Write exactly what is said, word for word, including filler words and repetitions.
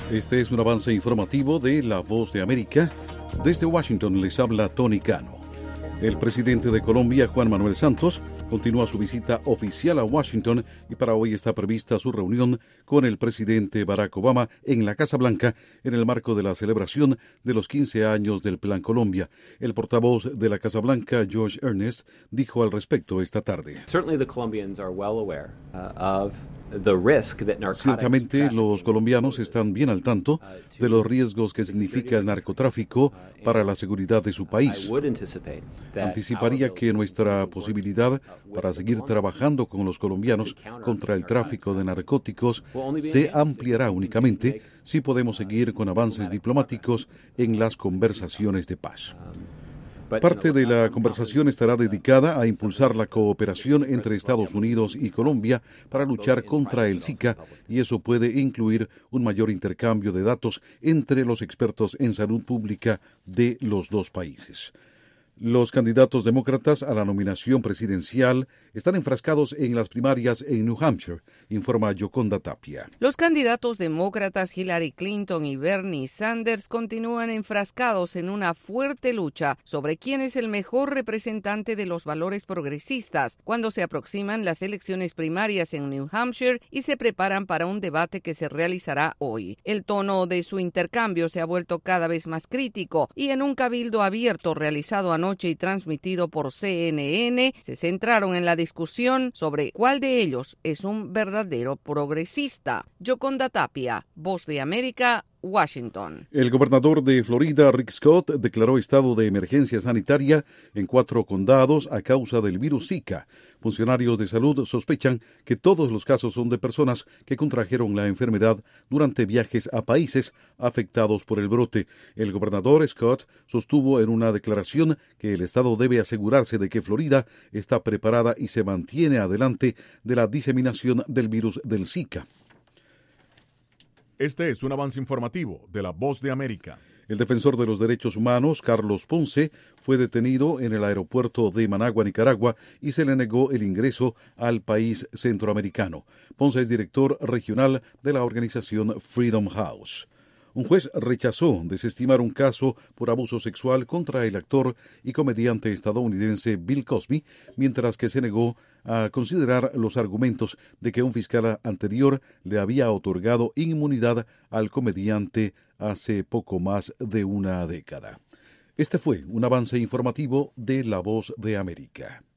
Este es un avance informativo de La Voz de América. Desde Washington les habla Tony Cano. El presidente de Colombia, Juan Manuel Santos, continúa su visita oficial a Washington y para hoy está prevista su reunión con el presidente Barack Obama en la Casa Blanca en el marco de la celebración de los quince años del Plan Colombia. El portavoz de la Casa Blanca, Josh Earnest, dijo al respecto esta tarde. Ciertamente los colombianos están bien al tanto de los riesgos que significa el narcotráfico para la seguridad de su país. Anticiparía que nuestra posibilidad para seguir trabajando con los colombianos contra el tráfico de narcóticos se ampliará únicamente si podemos seguir con avances diplomáticos en las conversaciones de paz. Parte de la conversación estará dedicada a impulsar la cooperación entre Estados Unidos y Colombia para luchar contra el Zika, y eso puede incluir un mayor intercambio de datos entre los expertos en salud pública de los dos países. Los candidatos demócratas a la nominación presidencial están enfrascados en las primarias en New Hampshire, informa Yoconda Tapia. Los candidatos demócratas Hillary Clinton y Bernie Sanders continúan enfrascados en una fuerte lucha sobre quién es el mejor representante de los valores progresistas cuando se aproximan las elecciones primarias en New Hampshire y se preparan para un debate que se realizará hoy. El tono de su intercambio se ha vuelto cada vez más crítico y en un cabildo abierto realizado anoche y transmitido por C N N, se centraron en la discusión sobre cuál de ellos es un verdadero progresista. Yoconda Tapia, Voz de América, Washington. El gobernador de Florida, Rick Scott, declaró estado de emergencia sanitaria en cuatro condados a causa del virus Zika. Funcionarios de salud sospechan que todos los casos son de personas que contrajeron la enfermedad durante viajes a países afectados por el brote. El gobernador Scott sostuvo en una declaración que el estado debe asegurarse de que Florida está preparada y se mantiene adelante de la diseminación del virus del Zika. Este es un avance informativo de La Voz de América. El defensor de los derechos humanos, Carlos Ponce, fue detenido en el aeropuerto de Managua, Nicaragua, y se le negó el ingreso al país centroamericano. Ponce es director regional de la organización Freedom House. Un juez rechazó desestimar un caso por abuso sexual contra el actor y comediante estadounidense Bill Cosby, mientras que se negó a considerar los argumentos de que un fiscal anterior le había otorgado inmunidad al comediante hace poco más de una década. Este fue un avance informativo de La Voz de América.